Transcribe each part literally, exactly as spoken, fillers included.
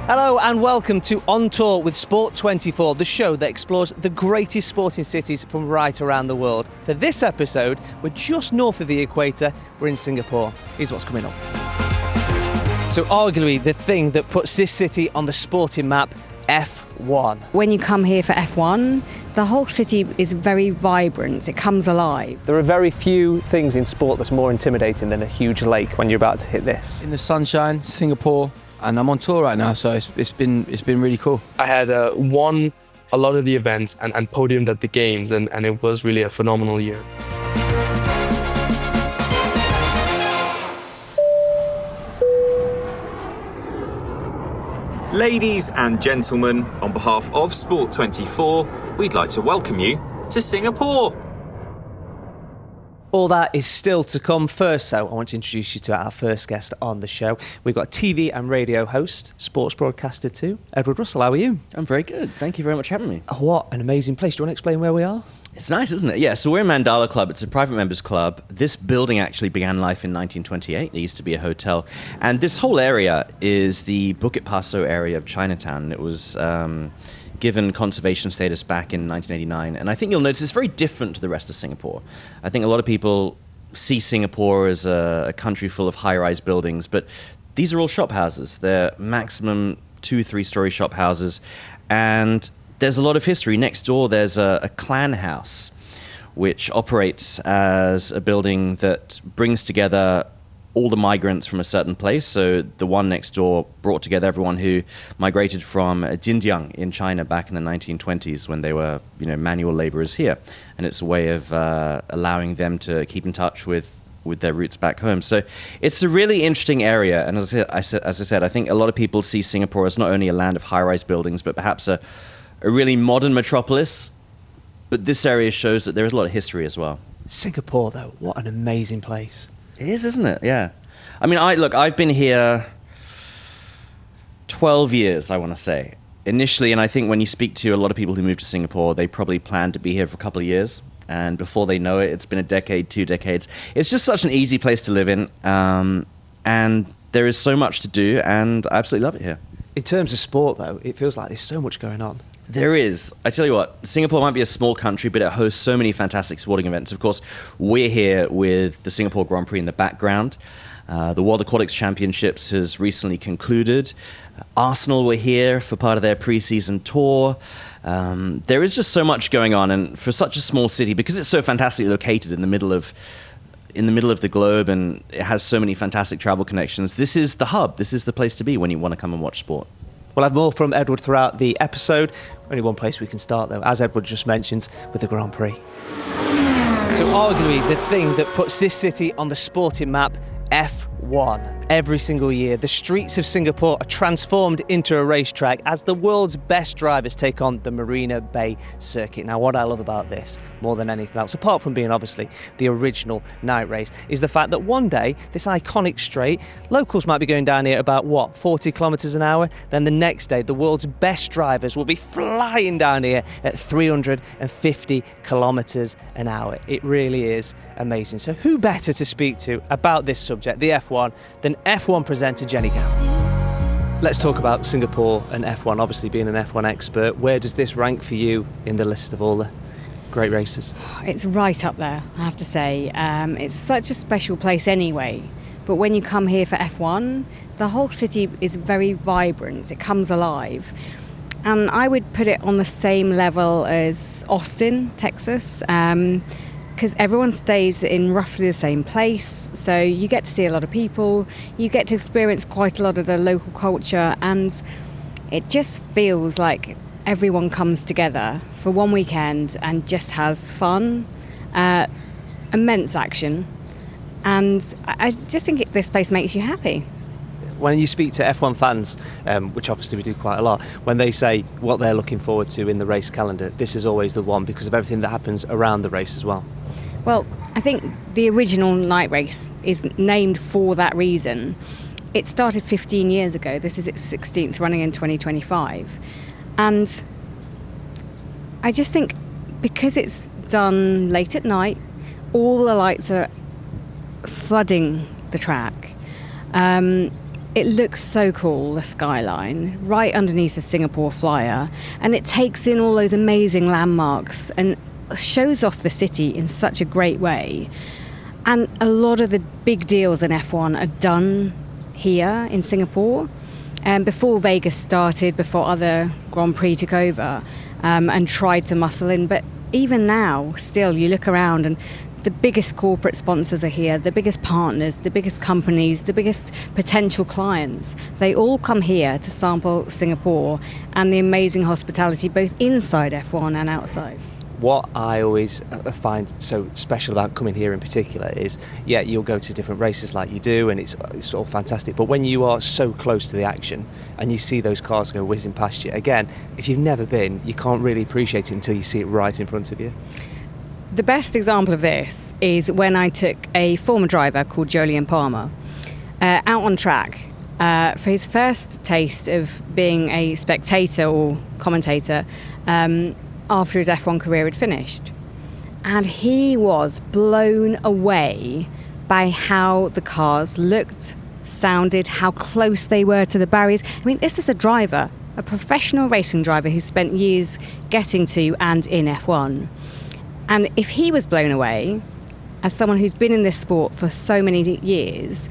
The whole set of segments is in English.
Hello and welcome to On Tour with Sport twenty-four, the show that explores the greatest sporting cities from right around the world. For this episode, we're just north of the equator, we're in Singapore. Here's what's coming up. So arguably the thing that puts this city on the sporting map, F one. When you come here for F one, the whole city is very vibrant, it comes alive. There are very few things in sport that's more intimidating than a huge lake when you're about to hit this. In the sunshine, Singapore. And I'm on tour right now, so it's, it's been it's been really cool. I had uh, won a lot of the events and, and podiumed at the games, and, and it was really a phenomenal year. Ladies and gentlemen, on behalf of Sport twenty-four, we'd like to welcome you to Singapore. All that is still to come. First, though, I want to introduce you to our first guest on the show. We've got T V and radio host, sports broadcaster too, Edward Russell. How are you? I'm very good. Thank you very much for having me. Oh, what an amazing place. Do you want to explain where we are? It's nice, isn't it? Yeah, so we're in Mandala Club. It's a private members club. This building actually began life in nineteen twenty-eight. It used to be a hotel. And this whole area is the Bukit Paso area of Chinatown. It was um, given conservation status back in nineteen eighty-nine. And I think you'll notice it's very different to the rest of Singapore. I think a lot of people see Singapore as a, a country full of high-rise buildings, but these are all shop houses. They're maximum two, three-story shop houses. And there's a lot of history. Next door, there's a, a clan house, which operates as a building that brings together all the migrants from a certain place. So the one next door brought together everyone who migrated from Xinjiang in China back in the nineteen twenties when they were, you know, manual laborers here. And it's a way of uh, allowing them to keep in touch with with their roots back home. So it's a really interesting area. And as I said, as I said, I think a lot of people see Singapore as not only a land of high-rise buildings, but perhaps a a really modern metropolis, but this area shows that there is a lot of history as well. Singapore, though, what an amazing place. It is, isn't it? Yeah. I mean, I look, I've been here twelve years, I want to say. Initially, and I think when you speak to a lot of people who move to Singapore, they probably plan to be here for a couple of years. And before they know it, it's been a decade, two decades. It's just such an easy place to live in. Um, and there is so much to do, and I absolutely love it here. In terms of sport, though, it feels like there's so much going on. There is. I tell you what, Singapore might be a small country, but it hosts so many fantastic sporting events. Of course, we're here with the Singapore Grand Prix in the background. Uh, the World Aquatics Championships has recently concluded. Uh, Arsenal were here for part of their pre-season tour. Um, there is just so much going on, and for such a small city, because it's so fantastically located in the middle of in the middle of the globe, and it has so many fantastic travel connections, this is the hub. This is the place to be when you want to come and watch sport. We'll have more from Edward throughout the episode. Only one place we can start, though, as Edward just mentioned, with the Grand Prix. So arguably the thing that puts this city on the sporting map, F one. Every single year, the streets of Singapore are transformed into a racetrack as the world's best drivers take on the Marina Bay circuit. Now, what I love about this, more than anything else, apart from being obviously the original night race, is the fact that one day, this iconic straight, locals might be going down here at about, what, forty kilometres an hour? Then the next day, the world's best drivers will be flying down here at three hundred fifty kilometres an hour. It really is amazing. So who better to speak to about this subject, the F one, than F one presenter Jenny Gow. Let's talk about Singapore and F one. Obviously, being an F one expert, where does this rank for you in the list of all the great races? It's right up there, I have to say. Um, it's such a special place anyway. But when you come here for F one, the whole city is very vibrant. It comes alive. And I would put it on the same level as Austin, Texas. Um, because everyone stays in roughly the same place, so you get to see a lot of people, you get to experience quite a lot of the local culture, and it just feels like everyone comes together for one weekend and just has fun, uh, immense action, and I just think this place makes you happy. When you speak to F one fans, um, which obviously we do quite a lot, when they say what they're looking forward to in the race calendar, this is always the one because of everything that happens around the race as well. Well, I think the original night race is named for that reason. It started fifteen years ago. This is its sixteenth running in twenty twenty-five. And I just think because it's done late at night, all the lights are flooding the track. Um, It looks so cool, the skyline, right underneath the Singapore Flyer, and it takes in all those amazing landmarks and shows off the city in such a great way. And a lot of the big deals in F one are done here in Singapore. Um, before Vegas started, before other Grand Prix took over um, and tried to muscle in. But even now, still, you look around and the biggest corporate sponsors are here, the biggest partners, the biggest companies, the biggest potential clients. They all come here to sample Singapore and the amazing hospitality both inside F one and outside. What I always find so special about coming here in particular is, yeah, you'll go to different races like you do, and it's, it's all fantastic. But when you are so close to the action and you see those cars go whizzing past you, again, if you've never been, you can't really appreciate it until you see it right in front of you. The best example of this is when I took a former driver called Jolyon Palmer uh, out on track uh, for his first taste of being a spectator or commentator um, after his F one career had finished. And he was blown away by how the cars looked, sounded, how close they were to the barriers. I mean, this is a driver, a professional racing driver who spent years getting to and in F one. And if he was blown away, as someone who's been in this sport for so many years,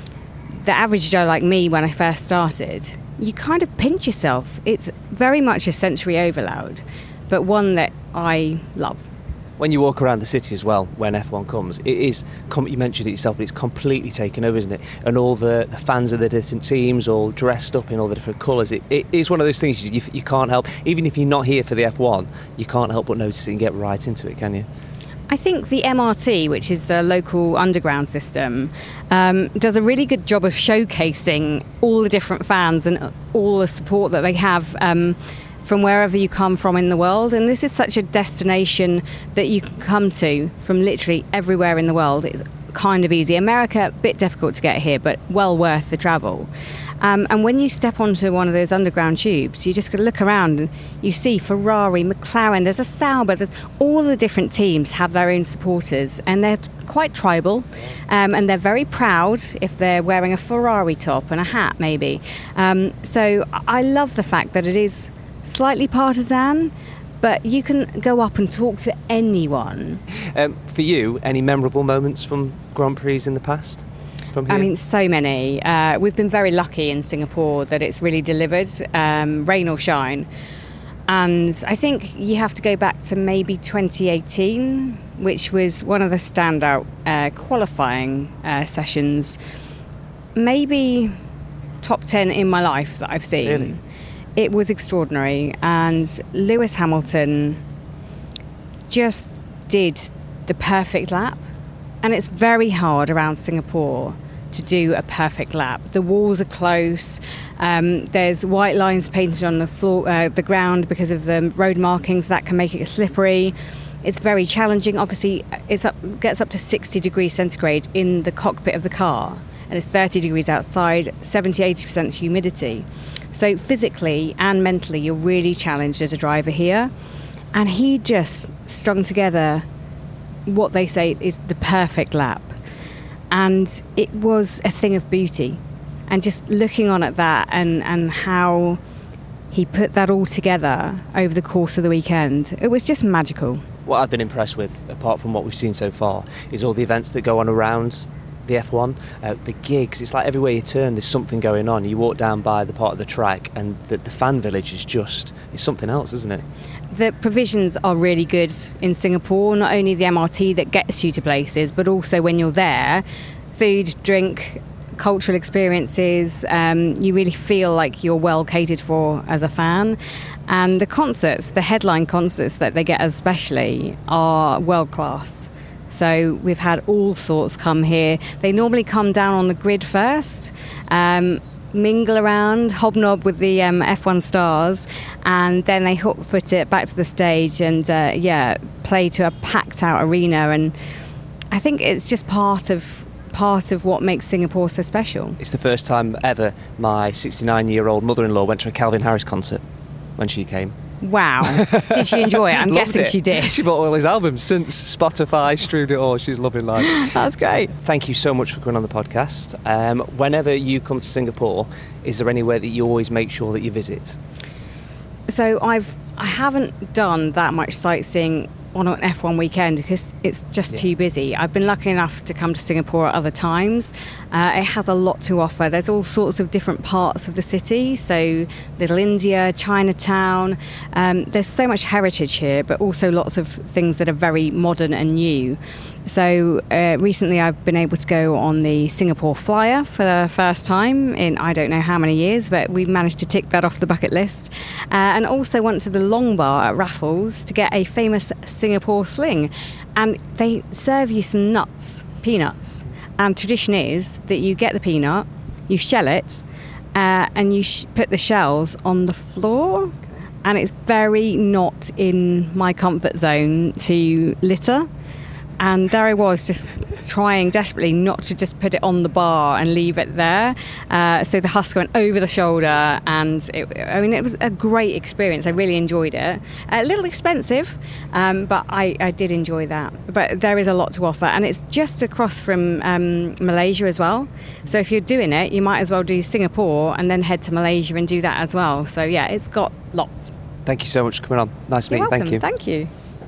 the average Joe like me when I first started, you kind of pinch yourself. It's very much a sensory overload, but one that I love. When you walk around the city as well, when F one comes, it is, you mentioned it yourself, but it's completely taken over, isn't it? And all the, the fans of the different teams all dressed up in all the different colours. It, it is one of those things you, you can't help, even if you're not here for the F one, you can't help but notice it and get right into it, can you? I think the M R T, which is the local underground system, um, does a really good job of showcasing all the different fans and all the support that they have um, from wherever you come from in the world. And this is such a destination that you can come to from literally everywhere in the world. It's kind of easy. America, a bit difficult to get here, but well worth the travel. Um, and when you step onto one of those underground tubes, you just got to look around and you see Ferrari, McLaren, there's a Sauber, there's all the different teams have their own supporters, and they're quite tribal, um, and they're very proud if they're wearing a Ferrari top and a hat maybe. Um, so I love the fact that it is slightly partisan, but you can go up and talk to anyone. Um, for you, any memorable moments from Grand Prix in the past? From here? I mean, so many. Uh, we've been very lucky in Singapore that it's really delivered, um, rain or shine. And I think you have to go back to maybe twenty eighteen, which was one of the standout uh, qualifying uh, sessions. Maybe top ten in my life that I've seen. Really? It was extraordinary, and Lewis Hamilton just did the perfect lap. And it's very hard around Singapore to do a perfect lap. The walls are close. Um, there's white lines painted on the floor, uh, the ground because of the road markings that can make it slippery. It's very challenging. Obviously, it gets up to sixty degrees centigrade in the cockpit of the car, and it's thirty degrees outside, seventy to eighty percent humidity. So physically and mentally, you're really challenged as a driver here. And he just strung together what they say is the perfect lap. And it was a thing of beauty. And just looking on at that and, and how he put that all together over the course of the weekend, it was just magical. What I've been impressed with, apart from what we've seen so far, is all the events that go on around the F one, uh, the gigs. It's like everywhere you turn there's something going on. You walk down by the part of the track and the, the fan village is just, it's something else, isn't it? The provisions are really good in Singapore, not only the M R T that gets you to places, but also when you're there, food, drink, cultural experiences, um, you really feel like you're well catered for as a fan. And the concerts, the headline concerts that they get especially, are world class. So we've had all sorts come here. They normally come down on the grid first, um, mingle around, hobnob with the um, F one stars, and then they hook foot it back to the stage and, uh, yeah, play to a packed out arena. And I think it's just part of part of what makes Singapore so special. It's the first time ever my sixty-nine-year-old mother-in-law went to a Calvin Harris concert when she came. Wow. Did she enjoy it? I'm Loved guessing it. she did. She bought all his albums since Spotify streamed it all. She's loving life. That's great. Thank you so much for coming on the podcast. Um, whenever you come to Singapore, is there anywhere that you always make sure that you visit? So I've I haven't done that much sightseeing on an F one weekend because it's just Yeah. too busy. I've been lucky enough to come to Singapore at other times. Uh, it has a lot to offer. There's all sorts of different parts of the city. So Little India, Chinatown. Um, there's so much heritage here, but also lots of things that are very modern and new. So uh, recently I've been able to go on the Singapore Flyer for the first time in I don't know how many years, but we managed to tick that off the bucket list. Uh, and also went to the Long Bar at Raffles to get a famous Singapore sling. And they serve you some nuts, peanuts. And tradition is that you get the peanut, you shell it, uh, and you sh- put the shells on the floor. And it's very not in my comfort zone to litter. And there I was, just trying desperately not to just put it on the bar and leave it there. Uh, so the husk went over the shoulder, and it, I mean, it was a great experience. I really enjoyed it. A little expensive, um, but I, I did enjoy that. But there is a lot to offer, and it's just across from um, Malaysia as well. So if you're doing it, you might as well do Singapore and then head to Malaysia and do that as well. So yeah, it's got lots. Thank you so much for coming on. Nice to meet You're you. welcome. Thank you. Thank you.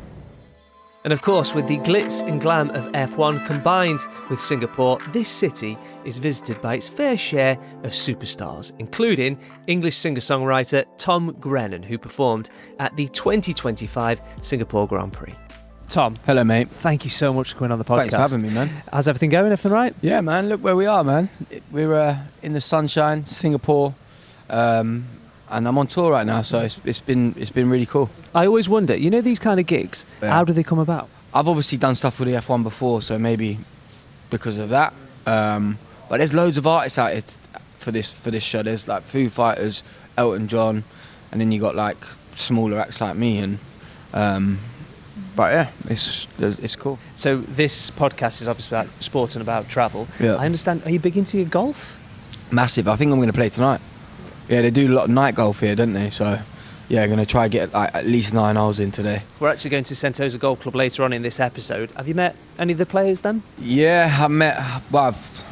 And of course, with the glitz and glam of F one combined with Singapore, this city is visited by its fair share of superstars, including English singer-songwriter Tom Grennan, who performed at the twenty twenty-five Singapore Grand Prix. Tom. Hello, mate. Thank you so much for coming on the podcast. Thanks for having me, man. How's everything going? Everything right? Yeah, man. Look where we are, man. We're uh, in the sunshine, Singapore, um, and I'm on tour right now, so it's, it's been it's been really cool. I always wonder, you know, these kind of gigs, Yeah. how do they come about? I've obviously done stuff with the F one before, so maybe because of that. Um, but there's loads of artists out here t- for this for this show. There's like Foo Fighters, Elton John, and then you got like smaller acts like me. And um, but yeah, it's it's cool. So this podcast is obviously about sport and about travel. Yeah. I understand. Are you big into your golf? Massive. I think I'm going to play tonight. Yeah, they do a lot of night golf here, don't they? So yeah, I'm going to try and get like at least nine holes in today. We're actually going to Sentosa Golf Club later on in this episode. Have you met any of the players then? Yeah, I met. Well, I've,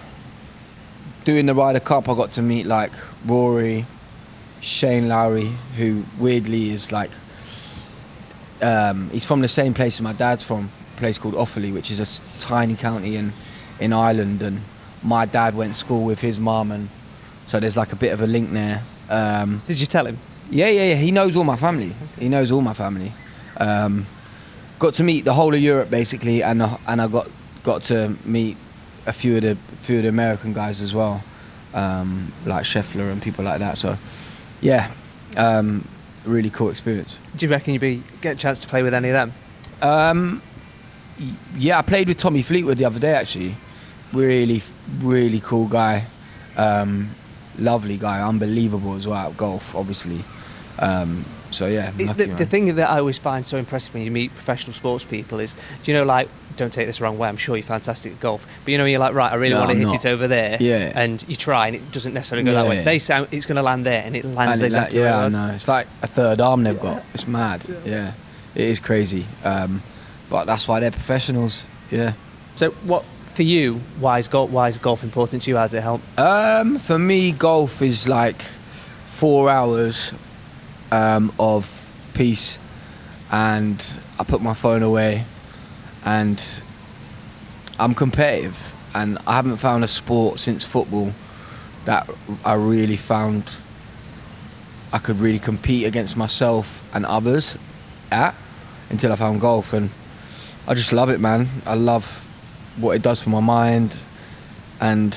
doing the Ryder Cup, I got to meet like Rory, Shane Lowry, who weirdly is like. Um, he's from the same place as my dad's from, a place called Offaly, which is a s- tiny county in in Ireland, and my dad went to school with his mum, and so there's like a bit of a link there. Um, Did you tell him? Yeah, yeah, yeah. He knows all my family. He knows all my family. Um, got to meet the whole of Europe basically, and uh, and I got got to meet a few of the few of the American guys as well, um, like Scheffler and people like that. So, yeah, um, really cool experience. Do you reckon you'd be get a chance to play with any of them? Um, y- yeah, I played with Tommy Fleetwood the other day actually. Really, really cool guy. Um, lovely guy, unbelievable as well at golf, obviously. Um, so yeah, The, lucky, the, man. the thing that I always find so impressive when you meet professional sports people is, do you know, like, don't take this the wrong way, I'm sure you're fantastic at golf, but you know, you're like, right, I really No, want to I'm hit not. it over there, Yeah. and you try and it doesn't necessarily go that Yeah. way. They sound it's going to land there, and it lands And it, like, exactly yeah, where it I was. know. It's like a third arm they've got. It's mad. Yeah, it is crazy. Um, but that's why they're professionals. Yeah. So, what for you? Why is golf? Why is golf important to you? How does it help? Um, for me, golf is like four hours um, of peace, and I put my phone away, and I'm competitive, and I haven't found a sport since football that I really found I could really compete against myself and others at until I found golf, and I just love it, man. I love what it does for my mind, and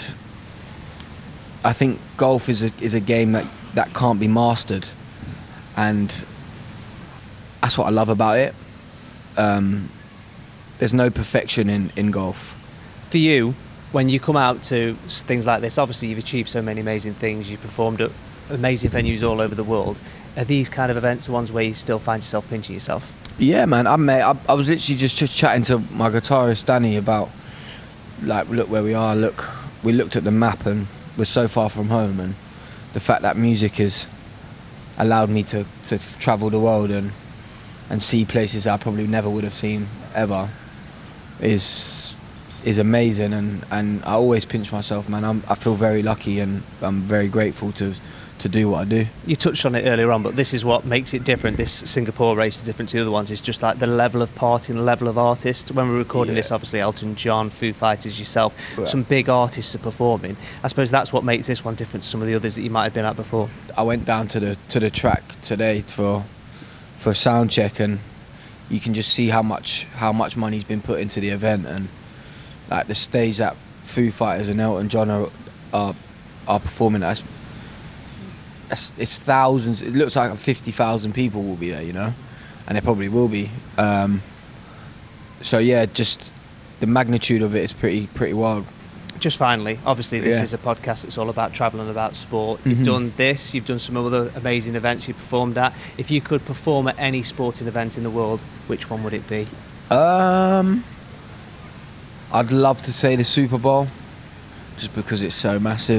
I think golf is a is a game that, that can't be mastered, and that's what I love about it. Um, there's no perfection in, in golf. For you, when you come out to s- things like this, obviously you've achieved so many amazing things. You've performed at amazing venues all over the world. Are these kind of events the ones where you still find yourself pinching yourself? Yeah, man. I mate, I, I was literally just, just chatting to my guitarist Danny about, like, look where we are. Look, we looked at the map and we're so far from home, and the fact that music is allowed me to, to travel the world and and see places I probably never would have seen ever is is amazing, and, and I always pinch myself, man. I'm, I feel very lucky, and I'm very grateful to to do what I do. You touched on it earlier on, but this is what makes it different. This Singapore race is different to the other ones. It's just like the level of party and the level of artist. When we're recording Yeah. this, obviously Elton John, Foo Fighters, yourself, Right. some big artists are performing. I suppose that's what makes this one different to some of the others that you might have been at before. I went down to the to the track today for for sound check, and you can just see how much how much money's been put into the event, and like the stage that Foo Fighters and Elton John are are, are performing at. It's, it's thousands. It looks like fifty thousand people will be there, you know, and there probably will be. Um, so yeah, just the magnitude of it is pretty pretty wild. Just finally, obviously this Yeah. is a podcast that's all about travel and about sport. You've Mhm. done this, you've done some other amazing events you performed at. If you could perform at any sporting event in the world, which one would it be? Um, I'd love to say the Super Bowl, just because it's so massive.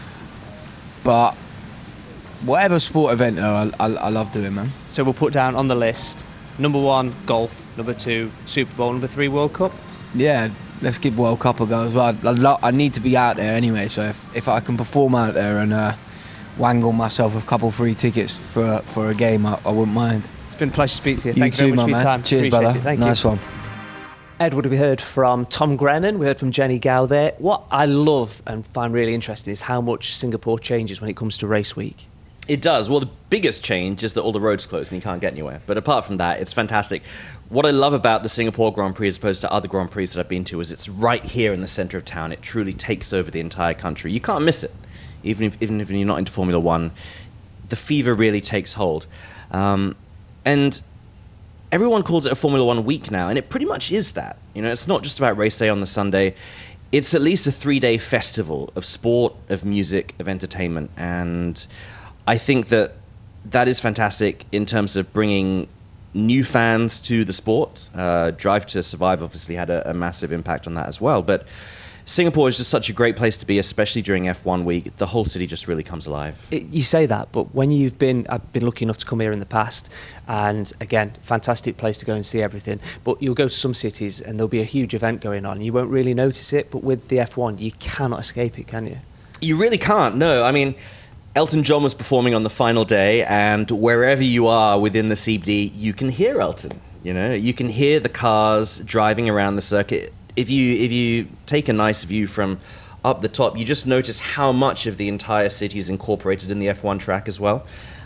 But whatever sport event, though, I, I, I love doing, man. So we'll put down on the list, number one, golf, number two, Super Bowl, number three, World Cup. Yeah, let's give World Cup a go as well. I, lo- I need to be out there anyway, so if, if I can perform out there and uh, wangle myself a couple free tickets for for a game, I, I wouldn't mind. It's been a pleasure to speak to you. You Thank too, you very much my for your man. time. Cheers, Appreciate brother. it. Thank nice you. one. Edward, we heard from Tom Grennan, we heard from Jenny Gow there. What I love and find really interesting is how much Singapore changes when it comes to race week. It does. Well, the biggest change is that all the roads close and you can't get anywhere. But apart from that, it's fantastic. What I love about the Singapore Grand Prix as opposed to other Grand Prix that I've been to is it's right here in the center of town. It truly takes over the entire country. You can't miss it. Even if, even if you're not into Formula One, the fever really takes hold. Um, and everyone calls it a Formula One week now, and it pretty much is that. You know, it's not just about race day on the Sunday. It's at least a three-day festival of sport, of music, of entertainment, and I think that that is fantastic in terms of bringing new fans to the sport. Uh, Drive to Survive obviously had a, a massive impact on that as well. But Singapore is just such a great place to be, especially during F one week. The whole city just really comes alive. It, you say that, but when you've been, I've been lucky enough to come here in the past, and again, fantastic place to go and see everything. But you'll go to some cities and there'll be a huge event going on. You won't really notice it, but with the F one, you cannot escape it, can you? You really can't, no. I mean, Elton John was performing on the final day, and wherever you are within the C B D, you can hear Elton. You know, you can hear the cars driving around the circuit. If you if you take a nice view from up the top, you just notice how much of the entire city is incorporated in the F one track as well.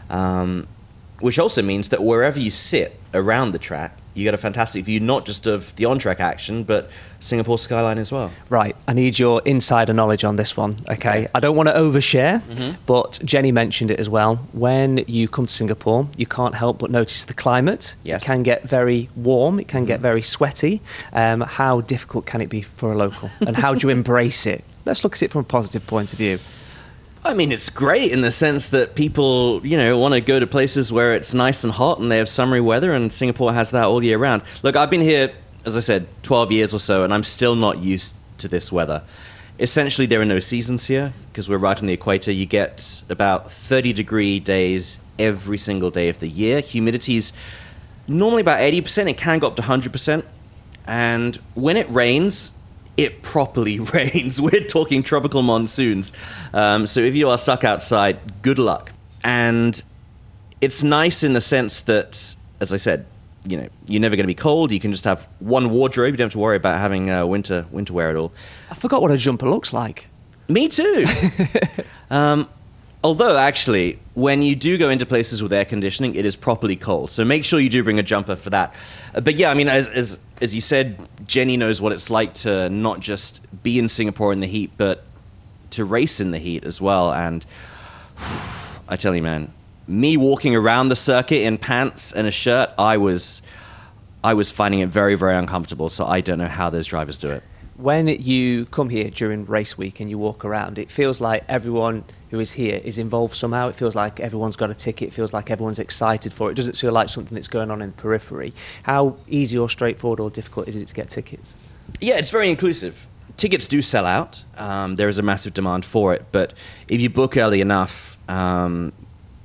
Um, which also means that wherever you sit around the track, you get a fantastic view, not just of the on-track action, but Singapore skyline as well. Right, I need your insider knowledge on this one, okay? I don't want to overshare, Mm-hmm. but Jenny mentioned it as well. When you come to Singapore, you can't help but notice the climate. Yes. It can get very warm, it can get very sweaty. Um, how difficult can it be for a local? And how do you embrace it? Let's look at it from a positive point of view. I mean, it's great in the sense that people, you know, want to go to places where it's nice and hot and they have summery weather, and Singapore has that all year round. Look, I've been here, as I said, twelve years or so, and I'm still not used to this weather. Essentially, there are no seasons here because we're right on the equator. You get about thirty degree days every single day of the year. Humidity's normally about eighty percent. It can go up to one hundred percent. And when it rains, it properly rains. We're talking tropical monsoons. Um, so if you are stuck outside, good luck. And it's nice in the sense that, as I said, you know, you're never going to be cold. You can just have one wardrobe. You don't have to worry about having uh, winter winter wear at all. I forgot what a jumper looks like. Me too. um, although, actually, when you do go into places with air conditioning, it is properly cold. So make sure you do bring a jumper for that. Uh, but yeah, I mean, as, as as you said, Jenny knows what it's like to not just be in Singapore in the heat, but to race in the heat as well. And I tell you, man, me walking around the circuit in pants and a shirt, I was, I was finding it very, very uncomfortable. So I don't know how those drivers do it. When you come here during race week and you walk around, it feels like everyone who is here is involved somehow. It feels like everyone's got a ticket. It feels like everyone's excited for it. It doesn't feel like something that's going on in the periphery. How easy or straightforward or difficult is it to get tickets? Yeah, it's very inclusive. Tickets do sell out. Um, there is a massive demand for it. But if you book early enough, um,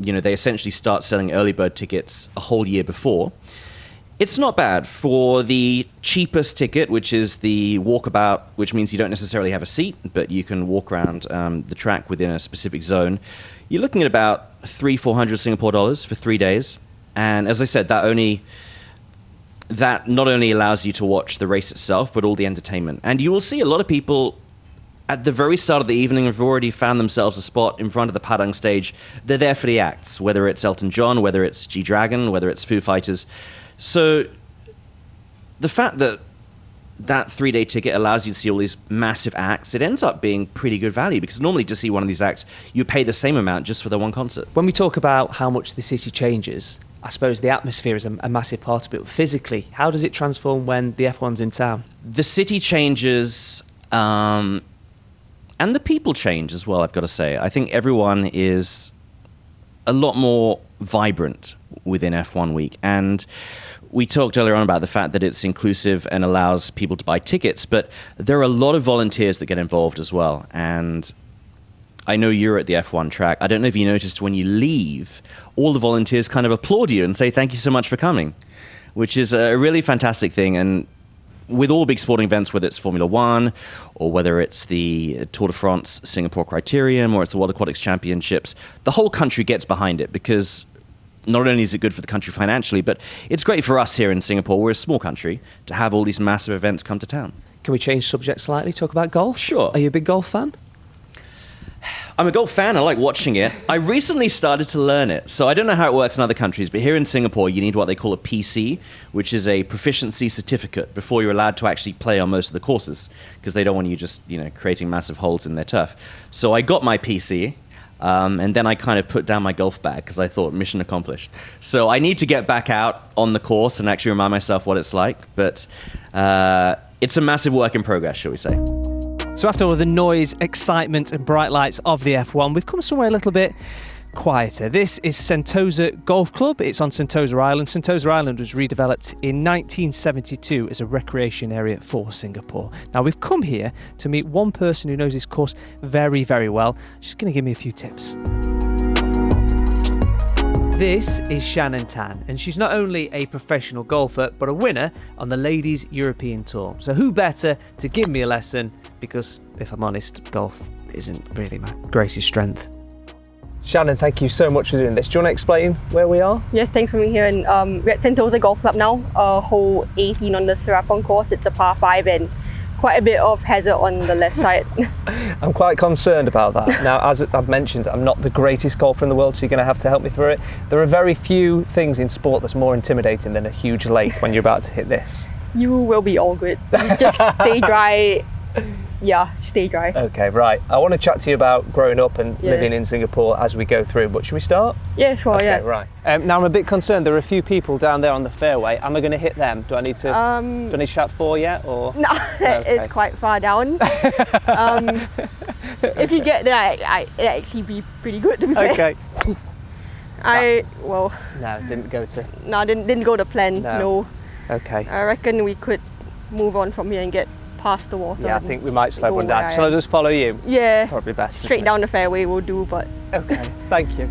you know, they essentially start selling early bird tickets a whole year before. It's not bad for the cheapest ticket, which is the walkabout, which means you don't necessarily have a seat, but you can walk around um, the track within a specific zone. You're looking at about three, four hundred Singapore dollars for three days, and as I said, that only that not only allows you to watch the race itself, but all the entertainment. And you will see a lot of people at the very start of the evening have already found themselves a spot in front of the Padang stage. They're there for the acts, whether it's Elton John, whether it's G-Dragon, whether it's Foo Fighters. So the fact that that three-day ticket allows you to see all these massive acts, it ends up being pretty good value, because normally to see one of these acts, you pay the same amount just for the one concert. When we talk about how much the city changes, I suppose the atmosphere is a, a massive part of it. Physically, how does it transform when the F one's in town? The city changes, um, and the people change as well, I've got to say. I think everyone is a lot more vibrant within F one week. And we talked earlier on about the fact that it's inclusive and allows people to buy tickets, but there are a lot of volunteers that get involved as well. And I know you're at the F one track. I don't know if you noticed when you leave, all the volunteers kind of applaud you and say thank you so much for coming, which is a really fantastic thing. And with all big sporting events, whether it's Formula One or whether it's the Tour de France Singapore Criterium or it's the World Aquatics Championships, the whole country gets behind it, because not only is it good for the country financially, but it's great for us here in Singapore. We're a small country to have all these massive events come to town. Can we change subject slightly, talk about golf? Sure. Are you a big golf fan? I'm a golf fan. I like watching it. I recently started to learn it. So I don't know how it works in other countries, but here in Singapore, you need what they call a P C, which is a proficiency certificate, before you're allowed to actually play on most of the courses, because they don't want you just, you know, creating massive holes in their turf. So I got my P C, um, and then I kind of put down my golf bag because I thought mission accomplished. So I need to get back out on the course and actually remind myself what it's like. But uh, it's a massive work in progress, shall we say. So after all the noise, excitement and bright lights of the F one, we've come somewhere a little bit quieter. This is Sentosa Golf Club. It's on Sentosa Island. Sentosa Island was redeveloped in nineteen seventy-two as a recreation area for Singapore. Now we've come here to meet one person who knows this course very, very well. She's going to give me a few tips. This is Shannon Tan, and she's not only a professional golfer, but a winner on the Ladies European Tour. So who better to give me a lesson? Because, if I'm honest, golf isn't really my greatest strength. Shannon, thank you so much for doing this. Do you want to explain where we are? Yes, thanks for being here. And um, we're at Sentosa Golf Club now, uh, hole eighteen on the Serapong course. It's a par five and quite a bit of hazard on the left side. I'm quite concerned about that. Now, as I've mentioned, I'm not the greatest golfer in the world, so you're going to have to help me through it. There are very few things in sport that's more intimidating than a huge lake when you're about to hit this. You will be all good. You just stay dry. Yeah, stay dry. Okay, right. I want to chat to you about growing up and Yeah. living in Singapore as we go through, but should we start? Yeah, sure, Okay, yeah. right. Um, now, I'm a bit concerned. There are a few people down there on the fairway. Am I going to hit them? Do I need to, Um, do I need to shout four yet? Or? No, Okay. it's quite far down. um, if you get there, I, I, it'd actually be pretty good, to be fair. Okay. I, well, No, it didn't go to. no, didn't, didn't go to plan, No. no. Okay. I reckon we could move on from here and get past the water. Yeah, I and think we might slow go one where down. I Shall I am. just follow you? Yeah, Probably best. isn't straight it? down the fairway will do, but Okay, thank you.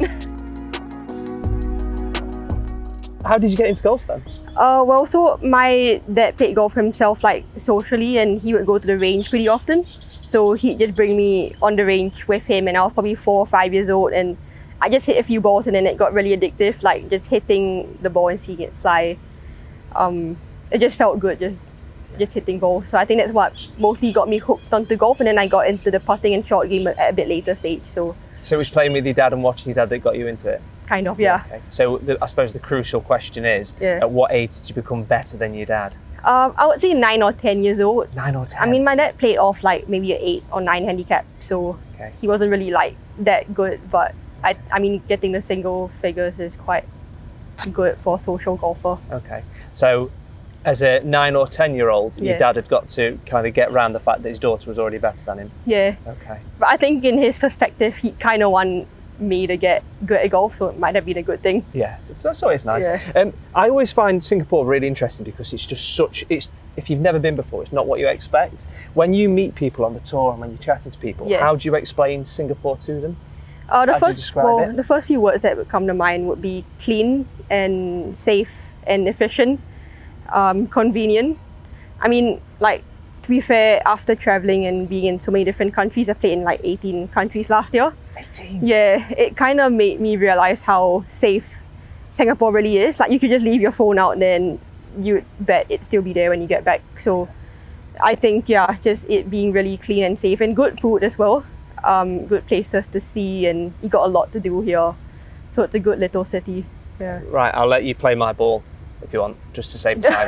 How did you get into golf then? Uh, well, so my dad played golf himself, like socially, and he would go to the range pretty often. So he'd just bring me on the range with him, and I was probably four or five years old, and I just hit a few balls, and then it got really addictive, like just hitting the ball and seeing it fly. Um, it just felt good, just just hitting balls. So I think that's what mostly got me hooked onto golf, and then I got into the putting and short game at a bit later stage. So So it was playing with your dad and watching your dad that got you into it? kind of, yeah. Okay. So the, I suppose the crucial question is, Yeah. at what age did you become better than your dad? Um, I would say nine or ten years old. Nine or ten? I mean, my dad played off like maybe an eight or nine handicap, so Okay. he wasn't really like that good. But I, I mean, getting the single figures is quite good for a social golfer. Okay. So as a nine or ten year old, your Yeah. dad had got to kind of get around the fact that his daughter was already better than him. Yeah, Okay. but I think in his perspective, he kind of want me to get good at golf, so it might have been a good thing. Yeah, that's always nice. Yeah. Um, I always find Singapore really interesting because it's just such, it's if you've never been before, it's not what you expect. When you meet people on the tour and when you're chatting to people, Yeah. how do you explain Singapore to them? Uh, the How do you first, describe well, it? the first few words that would come to mind would be clean and safe and efficient, um, convenient. I mean, like, to be fair, after traveling and being in so many different countries, I played in like eighteen countries last year. eighteen? Yeah, it kind of made me realize how safe Singapore really is. Like, you could just leave your phone out and then you'd bet it'd still be there when you get back. So I think, yeah, just it being really clean and safe and good food as well. Um, good places to see, and you got a lot to do here. So it's a good little city. Yeah. Right, I'll let you play my ball if you want, just to save time.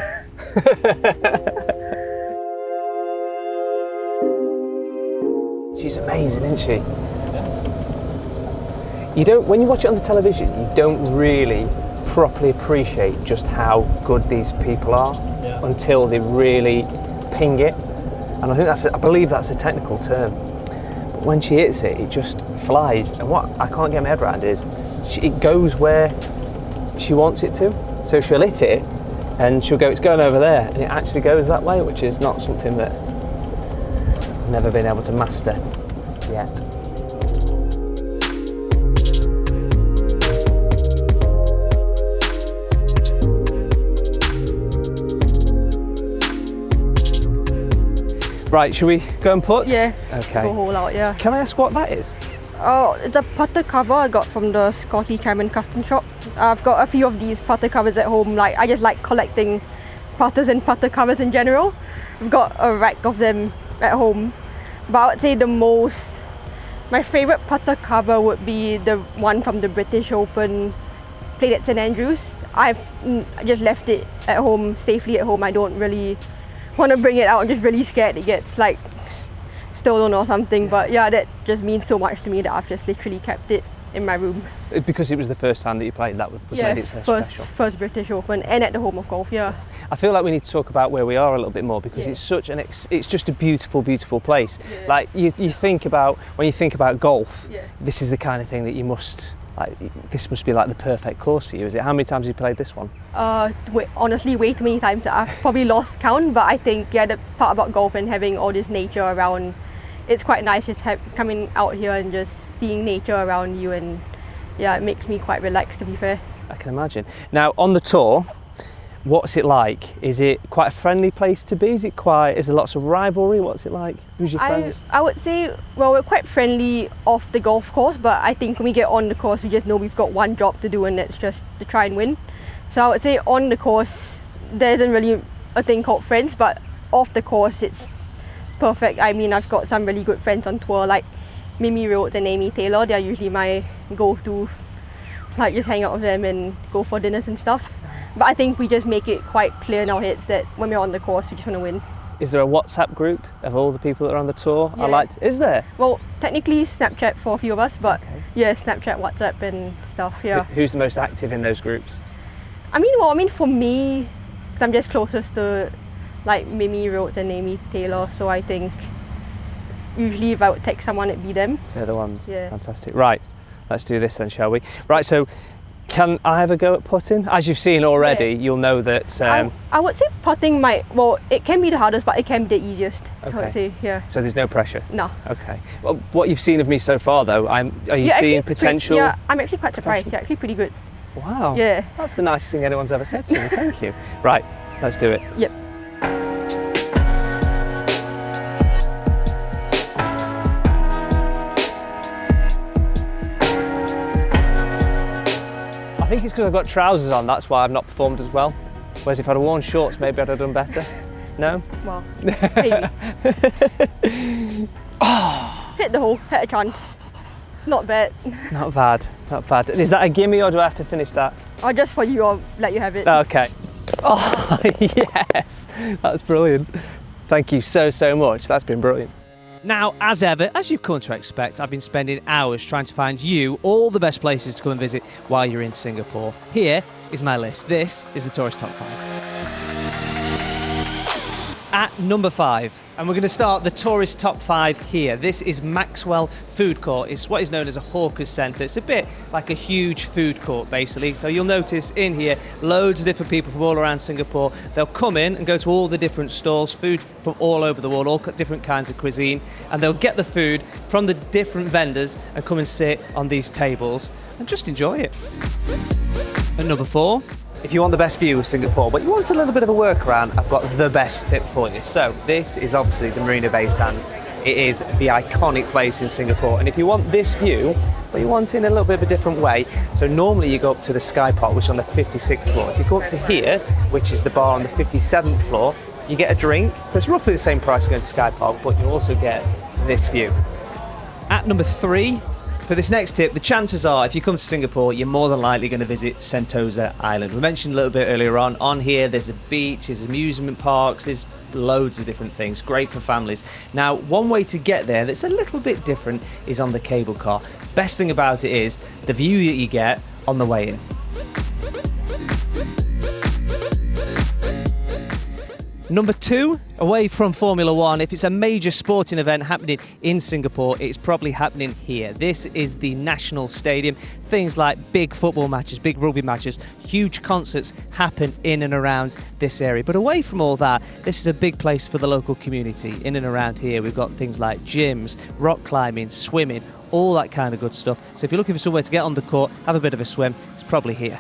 She's amazing, isn't she? You don't, when you watch it on the television, you don't really properly appreciate just how good these people are Yeah. until they really ping it. And I think that's, a, I believe that's a technical term. But when she hits it, it just flies. And what I can't get my head around is, she, it goes where she wants it to. So she'll hit it, and she'll go, it's going over there, and it actually goes that way, which is not something that I've never been able to master yet. Right, should we go and putt? Yeah. Okay. Go whole out, yeah. Can I ask what that is? Oh, it's a putter cover I got from the Scotty Cameron custom shop. I've got a few of these putter covers at home. Like, I just like collecting putters and putter covers in general. I've got a rack of them at home. But I would say the most, my favourite putter cover would be the one from the British Open, played at St Andrews. I've mm, just left it at home, safely at home. I don't really want to bring it out. I'm just really scared it gets like stolen or something. But yeah, that just means so much to me that I've just literally kept it in my room. Because it was the first time that you played, that was Yeah, made it so first special. first British Open and at the Home of Golf. Yeah. I feel like we need to talk about where we are a little bit more, because Yeah. it's such an ex- it's just a beautiful, beautiful place. Yeah. Like you, you think about when you think about golf, Yeah. this is the kind of thing that you must like. This must be like the perfect course for you. Is it? How many times have you played this one? Uh, wait, honestly, way too many times that I've probably lost count. But I think yeah, the part about golf and having all this nature around, it's quite nice just have, coming out here and just seeing nature around you, and yeah, it makes me quite relaxed, to be fair. I can imagine. Now on the tour, what's it like? Is it quite a friendly place to be? Is it quite? Is there lots of rivalry? What's it like? Who's your I, friends? I would say, well, we're quite friendly off the golf course, but I think when we get on the course, we just know we've got one job to do, and that's just to try and win. So I would say on the course, there isn't really a thing called friends, but off the course, it's perfect. I mean, I've got some really good friends on tour, like Mimi Rhodes and Amy Taylor. They're usually my go-to, like just hang out with them and go for dinners and stuff. But I think we just make it quite clear in our heads that when we're on the course, we just want to win. Is there a WhatsApp group of all the people that are on the tour? I Yeah. like. Is there? Well, technically Snapchat for a few of us, but Okay. yeah, Snapchat, WhatsApp and stuff, yeah. Who- Who's the most active in those groups? I mean, well, I mean for me, because I'm just closest to like Mimi Rhodes and Amy Taylor, so I think usually if I would text someone, it'd be them. They're the ones. Yeah. Fantastic. Right, let's do this then, shall we? Right, so can I have a go at putting? As you've seen already, Yeah. you'll know that. Um, I, I would say putting might, well, it can be the hardest, but it can be the easiest, I Okay. would say, yeah. so there's no pressure. No. Okay. Well, what you've seen of me so far, though, I'm. Are you Yeah, seeing actually pre- potential? yeah, I'm actually quite surprised. professional? You're actually pretty good. Wow. Yeah. That's the nicest thing anyone's ever said to me. Thank you. Right, let's do it. Yep. I think it's because I've got trousers on. That's why I've not performed as well. Whereas if I'd have worn shorts, maybe I'd have done better. No. Well, maybe. oh. Hit the hole, hit a chance. Not bad. Not bad. Not bad. Is that a gimme, or do I have to finish that? Or just for you, I'll let you have it. Okay. Oh, yes. That's brilliant. Thank you so, so much. That's been brilliant. Now, as ever, as you've come to expect, I've been spending hours trying to find you all the best places to come and visit while you're in Singapore. Here is my list. This is the Tourist Top five. At number five, and we're going to start the tourist top five here. This is Maxwell Food Court. It's what is known as a hawker's centre. It's a bit like a huge food court, basically. So you'll notice in here, loads of different people from all around Singapore. They'll come in and go to all the different stalls, food from all over the world, all different kinds of cuisine, and they'll get the food from the different vendors and come and sit on these tables and just enjoy it. At number four, if you want the best view of Singapore, but you want a little bit of a workaround, I've got the best tip for you. So this is obviously the Marina Bay Sands. It is the iconic place in Singapore. And if you want this view, but you want it in a little bit of a different way, so normally you go up to the Sky Park, which is on the fifty-sixth floor. If you go up to here, which is the bar on the fifty-seventh floor, you get a drink. So it's roughly the same price going to Sky Park, but you also get this view. At number three, for this next tip, the chances are if you come to Singapore, you're more than likely going to visit Sentosa Island. We mentioned a little bit earlier on, on here there's a beach, there's amusement parks, there's loads of different things, great for families. Now, one way to get there that's a little bit different is on the cable car. Best thing about it is the view that you get on the way in. Number two, away from Formula One, if it's a major sporting event happening in Singapore, it's probably happening here. This is the National Stadium. Things like big football matches, big rugby matches, huge concerts happen in and around this area. But away from all that, this is a big place for the local community. In and around here, we've got things like gyms, rock climbing, swimming, all that kind of good stuff. So if you're looking for somewhere to get on the court, have a bit of a swim, it's probably here.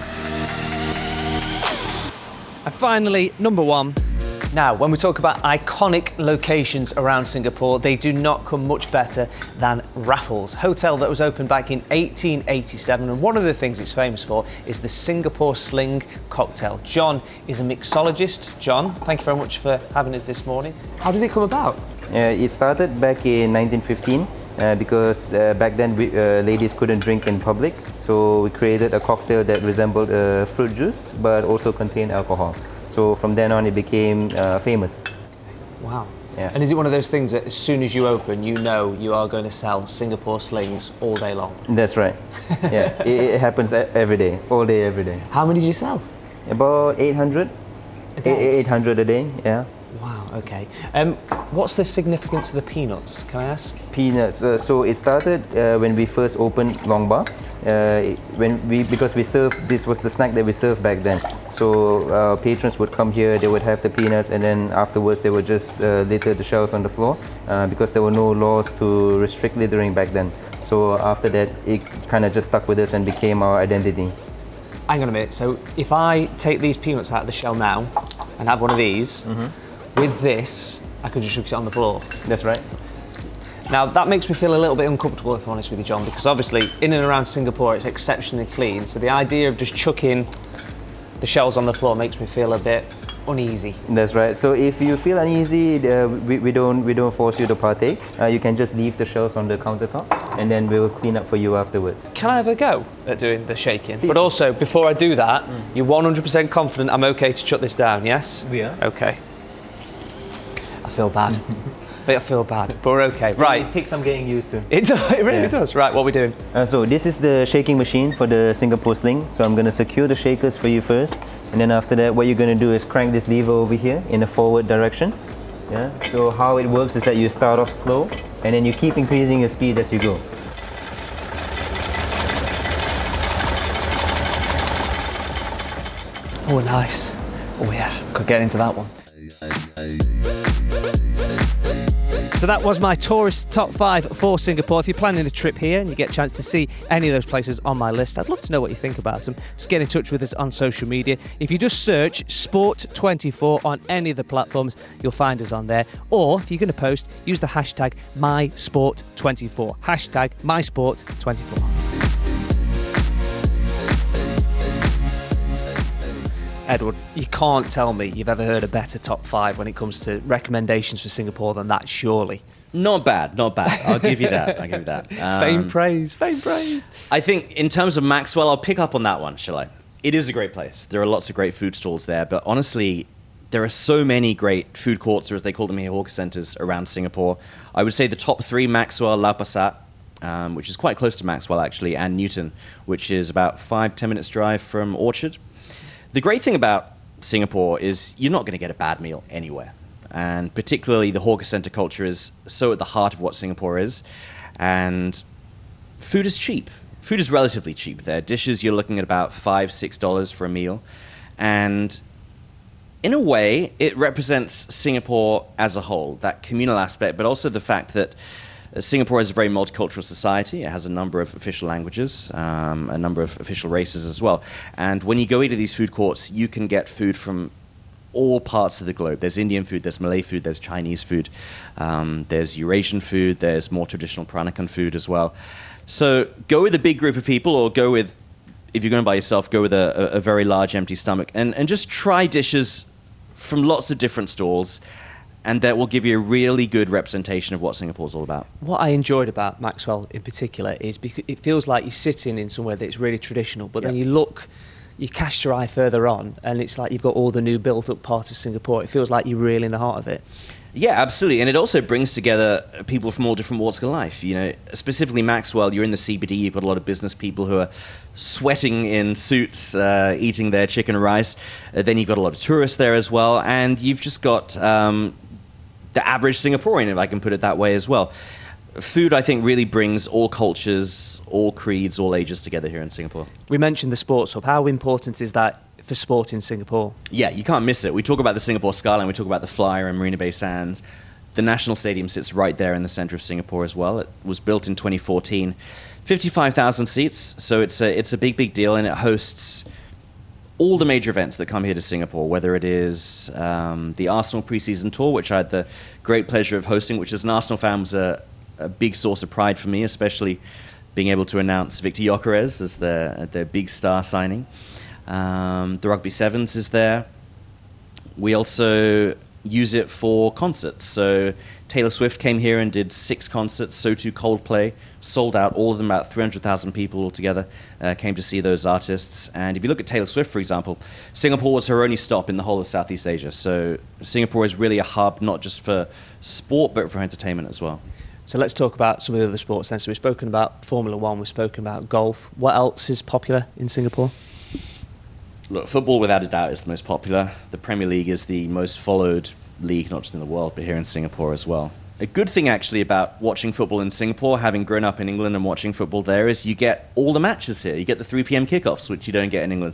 And finally, number one. Now, when we talk about iconic locations around Singapore, they do not come much better than Raffles, hotel that was opened back in eighteen eighty-seven, and one of the things it's famous for is the Singapore Sling cocktail. John is a mixologist. John, thank you very much for having us this morning. How did it come about? Uh, it started back in nineteen fifteen uh, because uh, back then we, uh, ladies couldn't drink in public, so we created a cocktail that resembled uh, fruit juice but also contained alcohol. So from then on, it became uh, famous. Wow. Yeah. And is it one of those things that as soon as you open, you know you are going to sell Singapore Slings all day long? That's right. Yeah, it, it happens every day, all day, every day. How many do you sell? About eight hundred. A day? eight hundred a day, yeah. Wow, okay. Um, what's the significance of the peanuts, can I ask? Peanuts. Uh, so it started uh, when we first opened Long Bar. Uh, when we because we served, this was the snack that we served back then. So uh, patrons would come here, they would have the peanuts, and then afterwards they would just uh, litter the shelves on the floor uh, because there were no laws to restrict littering back then. So after that, it kind of just stuck with us and became our identity. Hang on a minute. So if I take these peanuts out of the shell now and have one of these, mm-hmm. with this, I could just chuck it on the floor. That's right. Now, that makes me feel a little bit uncomfortable, if I'm honest with you, John, because obviously in and around Singapore it's exceptionally clean, so the idea of just chucking the shells on the floor makes me feel a bit uneasy. That's right. So if you feel uneasy, uh, we, we don't we don't force you to partake. Uh, you can just leave the shells on the countertop, and then we'll clean up for you afterwards. Can I have a go at doing the shaking? But also, before I do that, mm. you're one hundred percent confident I'm okay to shut this down, yes? We are. Okay. I feel bad. I feel bad, but we're okay. Right. It takes some getting used to. It, does, it really yeah. does. Right, what are we doing? Uh, so this is the shaking machine for the Singapore Sling. So I'm going to secure the shakers for you first. And then after that, what you're going to do is crank this lever over here in a forward direction. Yeah. So how it works is that you start off slow, and then you keep increasing your speed as you go. Oh, nice. Oh yeah, could get into that one. So that was my tourist top five for Singapore. If you're planning a trip here and you get a chance to see any of those places on my list, I'd love to know what you think about them. Just get in touch with us on social media. If you just search Sport twenty-four on any of the platforms, you'll find us on there. Or if you're going to post, use the hashtag my sport twenty-four. Hashtag my sport twenty-four. Edward, you can't tell me you've ever heard a better top five when it comes to recommendations for Singapore than that, surely. Not bad, not bad. I'll give you that. I'll give you that. Um, Fame praise, fame praise. I think in terms of Maxwell, I'll pick up on that one, shall I? It is a great place. There are lots of great food stalls there, but honestly, there are so many great food courts, or as they call them here, hawker centres around Singapore. I would say the top three, Maxwell, Lau Pa Sat, um, which is quite close to Maxwell actually, and Newton, which is about five, ten minutes drive from Orchard. The great thing about Singapore is you're not going to get a bad meal anywhere. and particularly the hawker center culture is so at the heart of what Singapore is. And food is cheap. Food is relatively cheap there. Dishes, you're looking at about five, six dollars for a meal. And in a way, it represents Singapore as a whole, that communal aspect, but also the fact that Singapore is a very multicultural society. It has a number of official languages, um, a number of official races as well. And when you go into these food courts, you can get food from all parts of the globe. There's Indian food, there's Malay food, there's Chinese food, um, there's Eurasian food, there's more traditional Peranakan food as well. So go with a big group of people, or go with, if you're going by yourself, go with a, a very large empty stomach, and, and just try dishes from lots of different stalls, and that will give you a really good representation of what Singapore's all about. What I enjoyed about Maxwell in particular is because it feels like you're sitting in somewhere that's really traditional, but Yeah. then you look, you cast your eye further on, and it's like you've got all the new built-up part of Singapore. It feels like you're really in the heart of it. Yeah, absolutely. And it also brings together people from all different walks of life. You know, specifically Maxwell, you're in the C B D, you've got a lot of business people who are sweating in suits, uh, eating their chicken and rice. Uh, then you've got a lot of tourists there as well. And you've just got um, the average Singaporean, if I can put it that way as well. Food, I think, really brings all cultures, all creeds, all ages together here in Singapore. We mentioned the sports hub. How important is that for sport in Singapore? Yeah, you can't miss it. We talk about the Singapore skyline, we talk about the Flyer and Marina Bay Sands. The National Stadium sits right there in the center of Singapore as well. It was built in twenty fourteen. fifty-five thousand seats, so it's a, it's a big, big deal, and it hosts all the major events that come here to Singapore, whether it is um, the Arsenal preseason tour, which I had the great pleasure of hosting, which as an Arsenal fan was a, a big source of pride for me, especially being able to announce Victor Gyökeres as their, their big star signing. Um, the Rugby Sevens is there. We also use it for concerts. So Taylor Swift came here and did six concerts. So too Coldplay, sold out, all of them, about three hundred thousand people altogether uh, came to see those artists. And if you look at Taylor Swift, for example, Singapore was her only stop in the whole of Southeast Asia. So Singapore is really a hub, not just for sport, but for entertainment as well. So let's talk about some of the other sports then. So we've spoken about Formula One, we've spoken about golf. What else is popular in Singapore? Look, football without a doubt is the most popular. The Premier League is the most followed league, not just in the world, but here in Singapore as well. A good thing actually about watching football in Singapore, having grown up in England and watching football there, is you get all the matches here. You get the three p.m. kickoffs, which you don't get in England.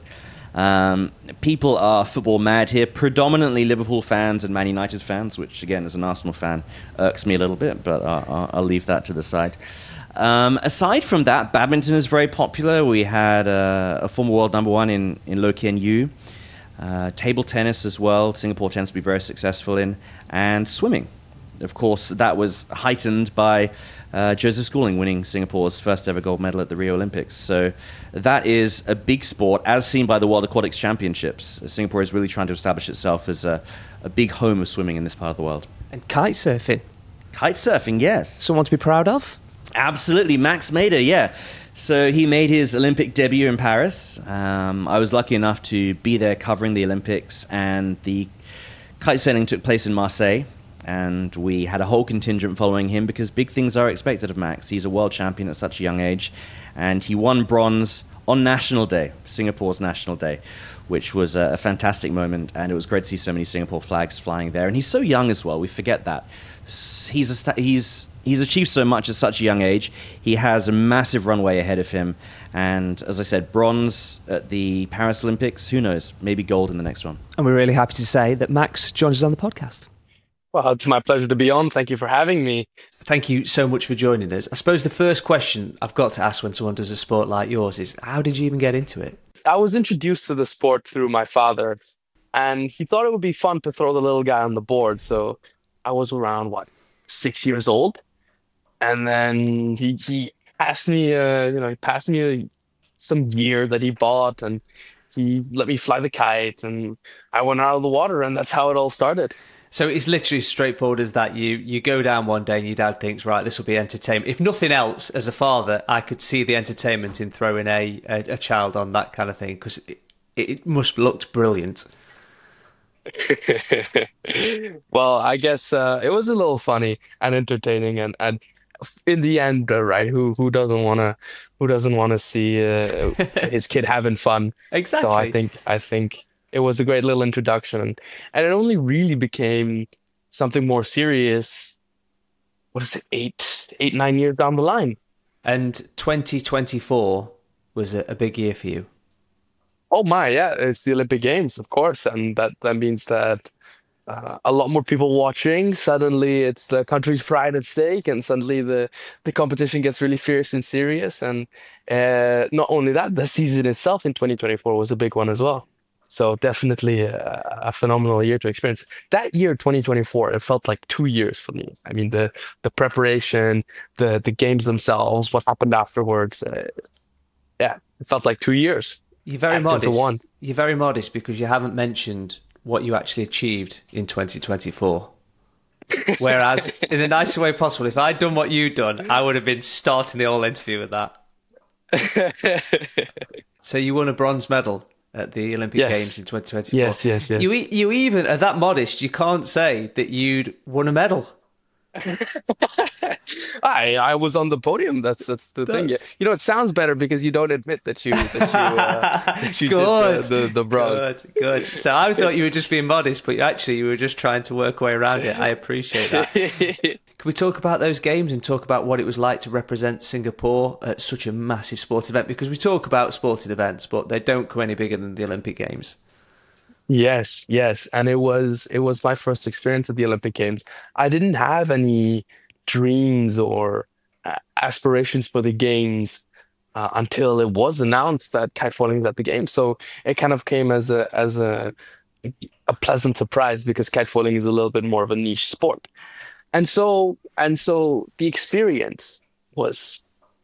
Um, people are football mad here, predominantly Liverpool fans and Man United fans, which again, as an Arsenal fan, irks me a little bit, but I'll, I'll leave that to the side. Um, aside from that, badminton is very popular. We had uh, a former world number one in, in Loh Kean Yew. Uh, table tennis as well, Singapore tends to be very successful in. And swimming. Of course, that was heightened by uh, Joseph Schooling winning Singapore's first ever gold medal at the Rio Olympics. So that is a big sport, as seen by the World Aquatics Championships. Singapore is really trying to establish itself as a, a big home of swimming in this part of the world. And kite surfing. Kite surfing, yes. Someone to be proud of? Absolutely, Max Mader, yeah. So he made his Olympic debut in Paris. Um, I was lucky enough to be there covering the Olympics, and the kite sailing took place in Marseille, and we had a whole contingent following him because big things are expected of Max. He's a world champion at such a young age, and he won bronze on National Day, Singapore's National Day, which was a, a fantastic moment, and it was great to see so many Singapore flags flying there. And he's so young as well, we forget that. He's a sta- he's he's achieved so much at such a young age. He has a massive runway ahead of him, and as I said, bronze at the Paris Olympics. Who knows? Maybe gold in the next one. And we're really happy to say that Max joins us on the podcast. Well, it's my pleasure to be on. Thank you for having me. Thank you so much for joining us. I suppose the first question I've got to ask when someone does a sport like yours is, how did you even get into it? I was introduced to the sport through my father, and he thought it would be fun to throw the little guy on the board. So I was around, what, six years old? And then he he asked me, uh, you know, he passed me some gear that he bought, and he let me fly the kite, and I went out of the water, and that's how it all started. So it's literally as straightforward as that. You you go down one day and your dad thinks, right, this will be entertainment. If nothing else, as a father, I could see the entertainment in throwing a, a, a child on that kind of thing, because it, it must have looked brilliant. Well, I guess uh, it was a little funny and entertaining, and, and in the end, uh, right? Who who doesn't want to who doesn't want to see uh, his kid having fun? Exactly. So I think I think it was a great little introduction, and, and it only really became something more serious, what is it, eight, eight, nine years down the line. And twenty twenty-four was a, a big year for you. Oh my, yeah, it's the Olympic Games, of course, and that that means that uh, a lot more people watching. Suddenly, it's the country's pride at stake, and suddenly the the competition gets really fierce and serious. And uh, not only that, the season itself in twenty twenty-four was a big one as well. So definitely a, a phenomenal year to experience. That year, twenty twenty-four, it felt like two years for me. I mean, the the preparation, the the games themselves, what happened afterwards. Uh, yeah, it felt like two years. You're very Added to modest. one. You're very modest because you haven't mentioned what you actually achieved in twenty twenty-four. Whereas, in the nicest way possible, if I'd done what you'd done, I would have been starting the whole interview with that. So you won a bronze medal at the Olympic Yes. Games in twenty twenty-four. Yes, yes, yes. You, e- you even are that modest, you can't say that you'd won a medal. I I was on the podium. That's that's the thing. That's- You know, it sounds better because you don't admit that you that you, uh, that you Good. did the, the, the bronze. Good, good. So I thought you were just being modest, but actually you were just trying to work a way around it. I appreciate that. Can we talk about those games and talk about what it was like to represent Singapore at such a massive sports event? Because we talk about sporting events, but they don't come any bigger than the Olympic Games. Yes, yes, and it was it was my first experience at the Olympic Games. I didn't have any dreams or uh, aspirations for the games uh, until it was announced that kite falling is at the games. So it kind of came as a as a a pleasant surprise because kite falling is a little bit more of a niche sport. And so and so the experience was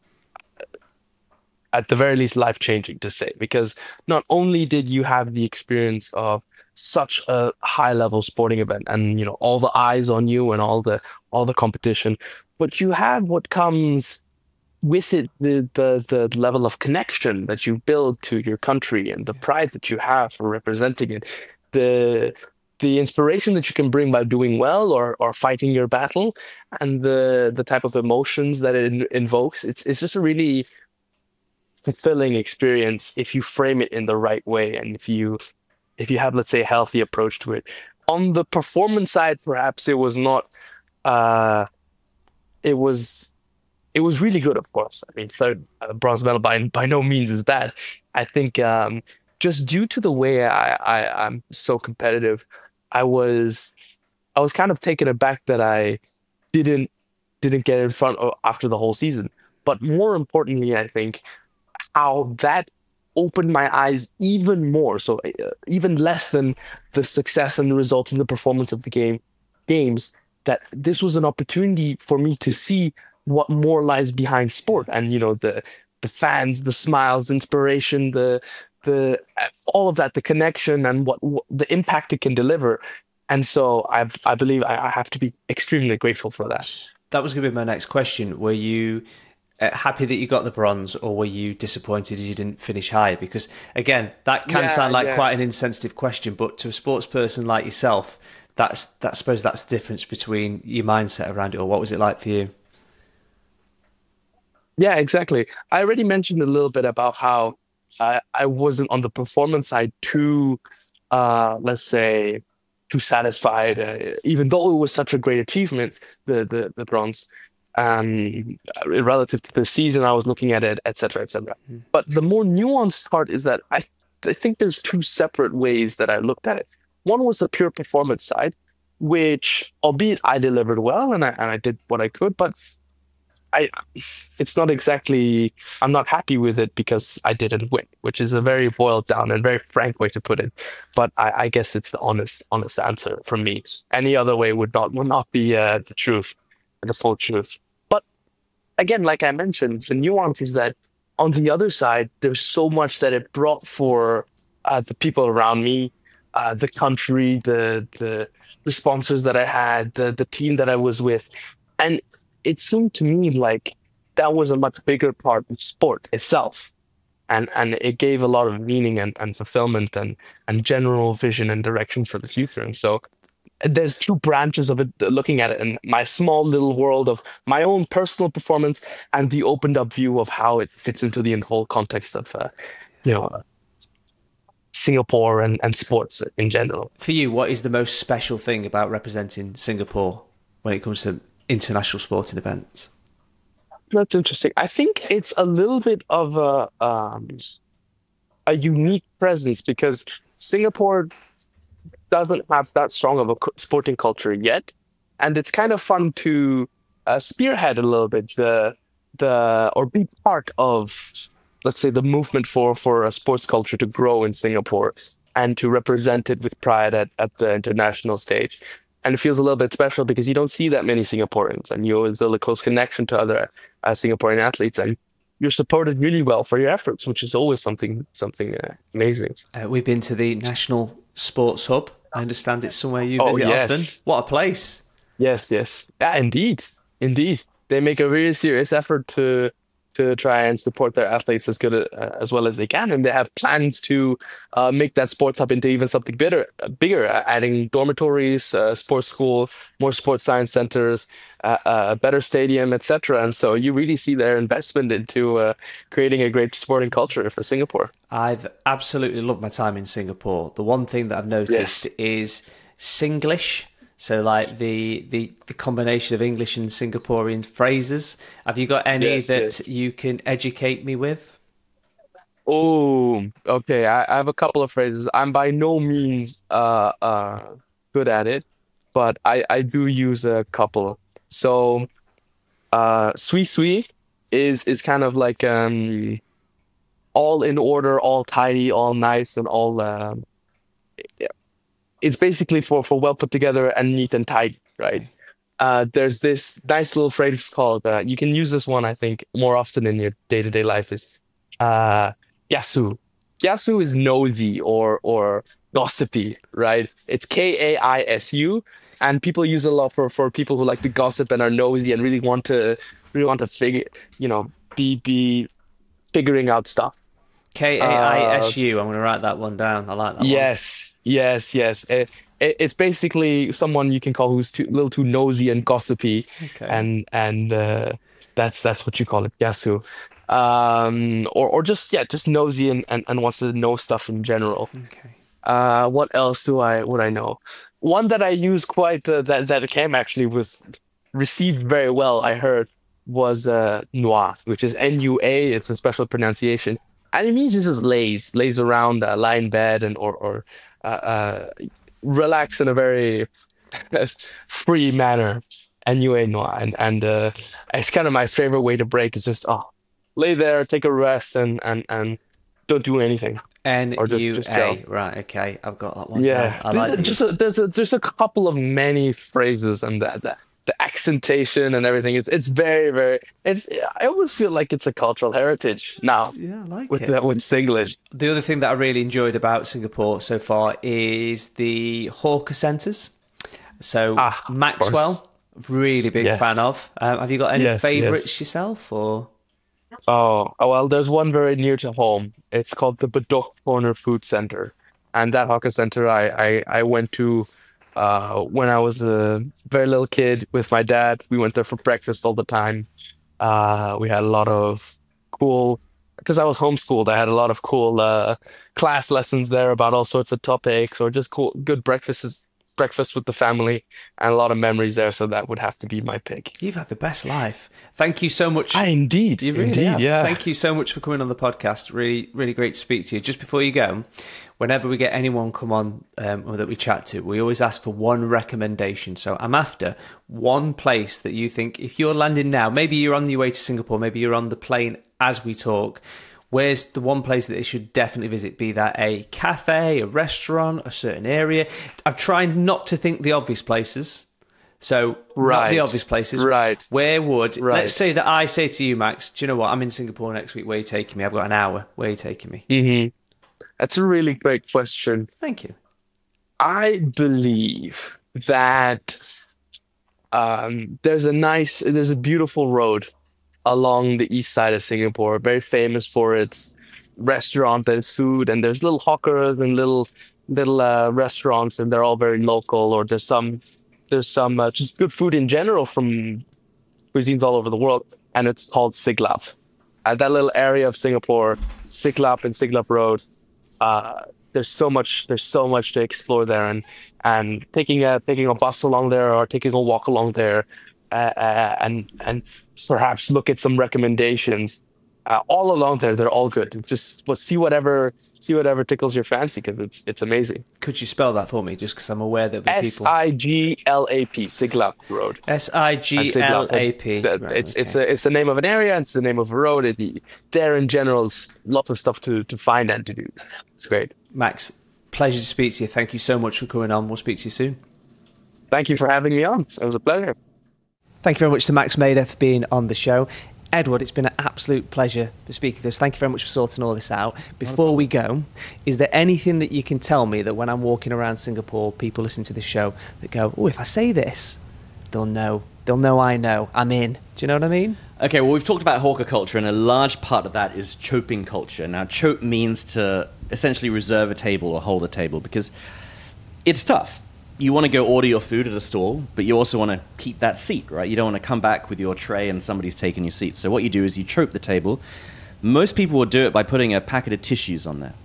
at the very least life changing, to say, because not only did you have the experience of such a high level sporting event and you know all the eyes on you and all the all the competition, but you have what comes with it, the the the level of connection that you build to your country and the pride that you have for representing it, the the inspiration that you can bring by doing well or or fighting your battle, and the the type of emotions that it in- invokes. It's it's just a really fulfilling experience if you frame it in the right way and if you if you have, let's say, a healthy approach to it. On the performance side, perhaps it was not uh it was it was really good, of course. I mean, third uh, bronze medal by by no means is bad. I think um just due to the way I, I I'm so competitive, I was I was kind of taken aback that I didn't didn't get in front of, after the whole season. But more importantly, I think how that opened my eyes even more. So uh, even less than the success and the results and the performance of the game games, that this was an opportunity for me to see what more lies behind sport, and you know the the fans, the smiles, inspiration, the the all of that, the connection, and what, what the impact it can deliver. And so I I believe I, I have to be extremely grateful for that. That was going to be my next question. Were you uh, happy that you got the bronze, or were you disappointed you didn't finish high? Because again, that can Yeah, sound like yeah. quite an insensitive question, but to a sports person like yourself, that's that I suppose that's the difference between your mindset around it. Or what was it like for you? Yeah, exactly. I already mentioned a little bit about how I, I wasn't on the performance side too, uh, let's say, too satisfied, uh, even though it was such a great achievement, the the, the bronze, um, relative to the season I was looking at it, et cetera, et cetera. But the more nuanced part is that I, I think there's two separate ways that I looked at it. One was the pure performance side, which, albeit I delivered well and I and I did what I could, but I, it's not exactly, I'm not happy with it because I didn't win, which is a very boiled down and very frank way to put it. But I, I guess it's the honest, honest answer from me. Any other way would not, would not be uh, the truth, the full truth. But again, like I mentioned, the nuance is that on the other side, there's so much that it brought for uh, the people around me, uh, the country, the, the, the sponsors that I had, the, the team that I was with. And it seemed to me like that was a much bigger part of sport itself. And and it gave a lot of meaning and, and fulfillment and, and general vision and direction for the future. And so there's two branches of it, looking at it, and my small little world of my own personal performance and the opened up view of how it fits into the whole context of, uh, you know, Singapore and, and sports in general. For you, what is the most special thing about representing Singapore when it comes to international sporting events? That's interesting. I think it's a little bit of a um, a unique presence because Singapore doesn't have that strong of a cu- sporting culture yet, and it's kind of fun to uh, spearhead a little bit the the or be part of, let's say, the movement for for a sports culture to grow in Singapore and to represent it with pride at, at the international stage. And it feels a little bit special because you don't see that many Singaporeans, and you always build a close connection to other uh, Singaporean athletes, and you're supported really well for your efforts, which is always something something uh, amazing. Uh, we've been to the National Sports Hub. I understand it's somewhere you Oh, visit yes. often. What a place! Yes, yes, yeah, indeed, indeed. They make a really serious effort to to try and support their athletes as good uh, as well as they can, and they have plans to uh, make that sports hub into even something bigger, uh, bigger, uh, adding dormitories, uh, sports school, more sports science centers, uh, uh, a better stadium, et cetera. And so you really see their investment into uh, creating a great sporting culture for Singapore. I've absolutely loved my time in Singapore. The one thing that I've noticed Yes. is Singlish. So, like the, the, the combination of English and Singaporean phrases. Have you got any Yes, that yes. you can educate me with? Oh, okay. I, I have a couple of phrases. I'm by no means uh, uh, good at it, but I, I do use a couple. So, uh, sui sui is is kind of like um, all in order, all tidy, all nice, and all. Um, yeah. It's basically for for well put together and neat and tidy, right? Uh, there's this nice little phrase called. Uh, you can use this one, I think, more often in your day to day life. Is uh, Yasu. Yasu is nosy or or gossipy, right? It's K A I S U, and people use it a lot for, for people who like to gossip and are nosy and really want to really want to figure, you know, be be figuring out stuff. K A I S U. I'm going to write that one down. I like that one. Yes, yes, yes. It, it, it's basically someone you can call who's too, a little too nosy and gossipy, Okay. and and uh, that's that's what you call it, yasu. Um, or or just yeah, just nosy and, and, and wants to know stuff in general. Okay. Uh, what else do I would I know? One that I use quite uh, that that came actually was received very well. I heard was uh, Nua, which is N U A. It's a special pronunciation, and it means it just lays lays around, uh, lie in bed, and or or uh, uh, relax in a very free manner. N U A Nua, and and uh, it's kind of my favorite way to break. Is just oh, lay there, take a rest, and and and don't do anything. N Or just- U just A. chill. Right, okay. I've got that one. Yeah, down. I like Th- these. just a, there's a there's a couple of many phrases and that the, the accentation and everything. It's it's very very. It's I always feel like it's a cultural heritage now Yeah, I like with it. that with Singlish. The other thing that I really enjoyed about Singapore so far is the hawker centres. So Ah, of Maxwell, really big Yes. fan of. Um, have you got any Yes, favourites yes. yourself, or? Oh, oh well, there's one very near to home. It's called the Bedok Corner Food Center, and that hawker center I I, I went to uh, when I was a very little kid with my dad. We went there for breakfast all the time. Uh, we had a lot of cool, because I was homeschooled. I had a lot of cool uh, class lessons there about all sorts of topics, or just cool good breakfasts breakfast with the family, and a lot of memories there. So that would have to be my pick. You've had the best life. Thank you so much. I indeed, You really indeed, have. yeah. Thank you so much for coming on the podcast. Really, really great to speak to you. Just before you go, whenever we get anyone come on um, or that we chat to, we always ask for one recommendation. So I'm after one place that you think, if you're landing now, maybe you're on your way to Singapore, maybe you're on the plane as we talk, where's the one place that they should definitely visit? Be that a cafe, a restaurant, a certain area. I'm trying not to think the obvious places. So, not Right. the obvious places. Right. Where would, Right. let's say that I say to you, Max, do you know what? I'm in Singapore next week. Where are you taking me? I've got an hour. Where are you taking me? hmm That's a really great question. Thank you. I believe that um, there's a nice, there's a beautiful road along the east side of Singapore, very famous for its restaurant and its food. And there's little hawkers and little little uh, restaurants, and they're all very local. Or there's some there's some uh, just good food in general from cuisines all over the world, and it's called Siglap. At that little area of Singapore, Siglap and Siglap Road. Uh, there's so much there's so much to explore there, and and taking a taking a bus along there or taking a walk along there, uh, uh, and and perhaps look at some recommendations. Uh, all along there, they're all good. Just well, see whatever see whatever tickles your fancy, because it's it's amazing. Could you spell that for me, just because I'm aware there'll be S people. I G L A P, Siglap Road. S I G L A P. That- Right, It's it's okay. a, it's the name of an area. It's the name of a road. It, there in general, is lots of stuff to to find and to do. It's great. Max, pleasure to speak to you. Thank you so much for coming on. We'll speak to you soon. Thank you for having me on. It was a pleasure. Thank you very much to Max Mader for being on the show. Edward, it's been an absolute pleasure for speaking to us. Thank you very much for sorting all this out. Before we go, is there anything that you can tell me that when I'm walking around Singapore, people listen to the show that go, oh, if I say this, they'll know. They'll know I know. I'm in. Do you know what I mean? Okay, well, we've talked about hawker culture, and a large part of that is choping culture. Now, chope means to essentially reserve a table or hold a table, because it's tough. You want to go order your food at a stall, but you also want to keep that seat, right? You don't want to come back with your tray and somebody's taken your seat. So what you do is you chope the table. Most people will do it by putting a packet of tissues on there.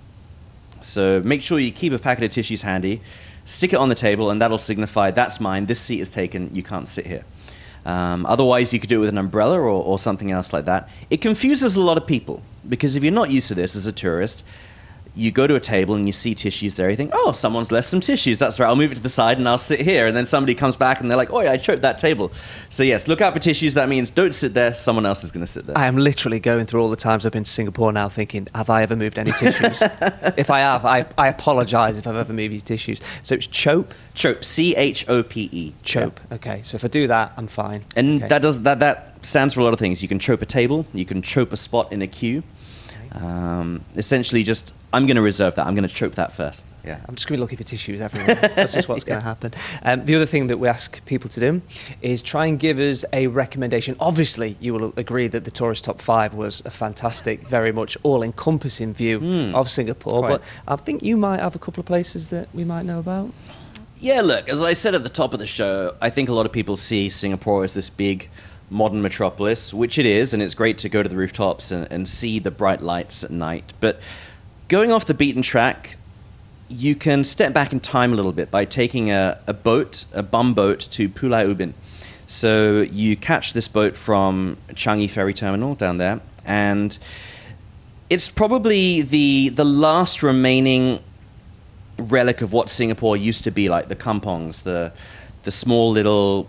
So make sure you keep a packet of tissues handy, stick it on the table, and that'll signify that's mine, this seat is taken, you can't sit here. Um, otherwise, you could do it with an umbrella or, or something else like that. It confuses a lot of people, because if you're not used to this as a tourist, you go to a table and you see tissues there, you think, oh, someone's left some tissues, that's right, I'll move it to the side and I'll sit here. And then somebody comes back and they're like, oh yeah, I choked that table. So yes, look out for tissues. That means don't sit there, someone else is going to sit there. I am literally going through all the times I've been to Singapore now thinking, have I ever moved any tissues? If I have, I, I apologise if I've ever moved your tissues. So it's chope. Chope, C H O P E. Chope. Okay, so if I do that, I'm fine. And Okay. that does that that stands for a lot of things. You can chope a table, you can chope a spot in a queue. Um, essentially just, I'm going to reserve that. I'm going to chope that first. Yeah, I'm just going to be looking for tissues everywhere. That's just what's going to happen. Um, the other thing that we ask people to do is try and give us a recommendation. Obviously, you will agree that the Tourist Top five was a fantastic, very much all-encompassing view Mm. of Singapore. Quite. But I think you might have a couple of places that we might know about. Yeah, look, as I said at the top of the show, I think a lot of people see Singapore as this big modern metropolis, which it is, and it's great to go to the rooftops and, and see the bright lights at night. But going off the beaten track, you can step back in time a little bit by taking a, a boat, a bum boat, to Pulau Ubin. So you catch this boat from Changi Ferry Terminal down there, and it's probably the the last remaining relic of what Singapore used to be like, the kampongs, the the small little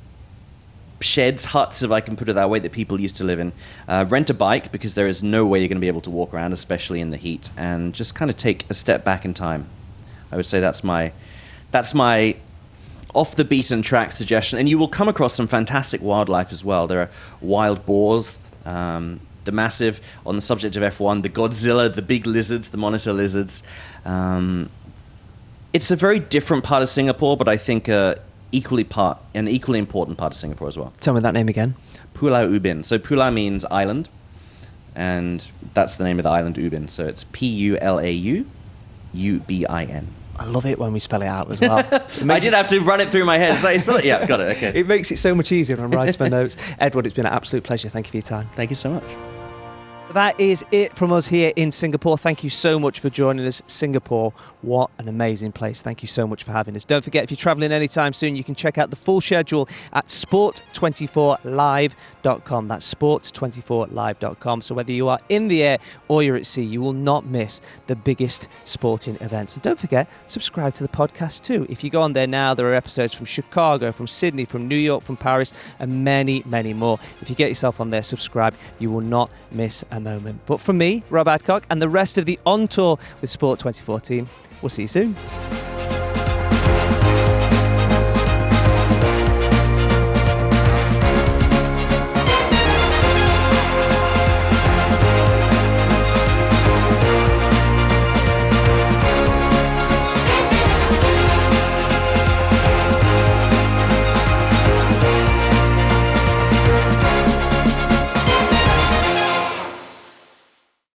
sheds, huts, if I can put it that way, that people used to live in. Uh, rent a bike, because there is no way you're going to be able to walk around, especially in the heat, and just kind of take a step back in time. I would say that's my that's my off the beaten track suggestion. And you will come across some fantastic wildlife as well. There are wild boars, um, the massive, on the subject of F one, the Godzilla, the big lizards, the monitor lizards. Um, it's a very different part of Singapore, but I think uh, equally part, an equally important part of Singapore as well. Tell me that name again. Pulau Ubin. So Pulau means island, and that's the name of the island, Ubin. So it's P U L A U U B I N. I love it when we spell it out as well. I did have to run it through my head. Is that how you spell it? Yeah, got it. Okay. It makes it so much easier when I'm writing my notes. Edward, it's been an absolute pleasure. Thank you for your time. Thank you so much. That is it from us here in Singapore. Thank you so much for joining us. Singapore, what an amazing place. Thank you so much for having us. Don't forget, if you're travelling anytime soon, you can check out the full schedule at sport twenty-four live dot com. That's sport twenty-four live dot com. So whether you are in the air or you're at sea, you will not miss the biggest sporting events. And don't forget, subscribe to the podcast too. If you go on there now, there are episodes from Chicago, from Sydney, from New York, from Paris, and many, many more. If you get yourself on there, subscribe, you will not miss a moment. But from me, Rob Adcock, and the rest of the On Tour with Sport twenty fourteen, we'll see you soon.